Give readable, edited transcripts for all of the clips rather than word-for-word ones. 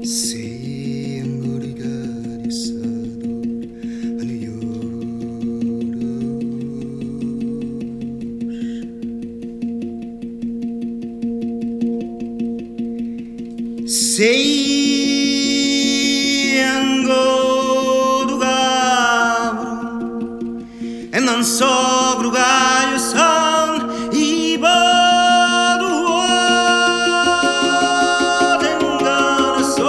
세연거리가 있어도 어느 여름 seyangoruga e non so grugaio son i baru dengar so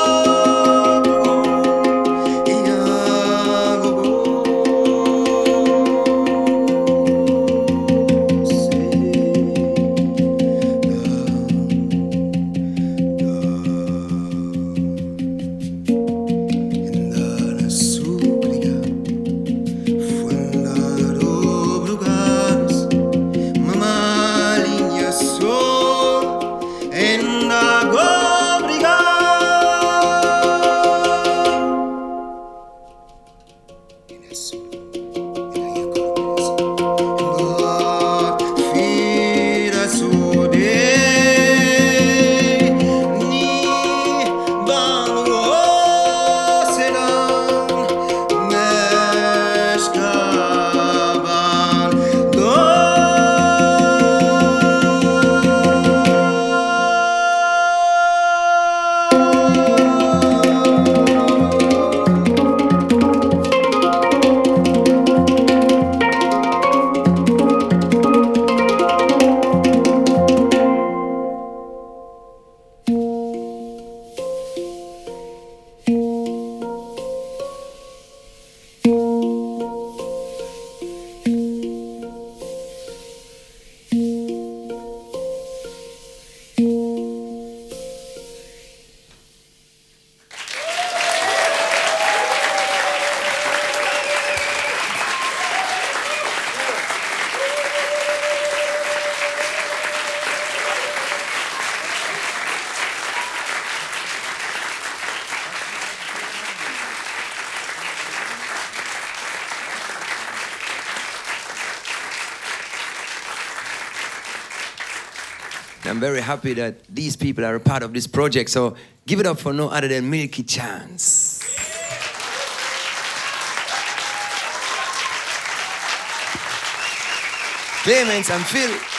I'm very happy that these people are a part of this project, so give it up for no other than Milky Chance. Clemens and Phil.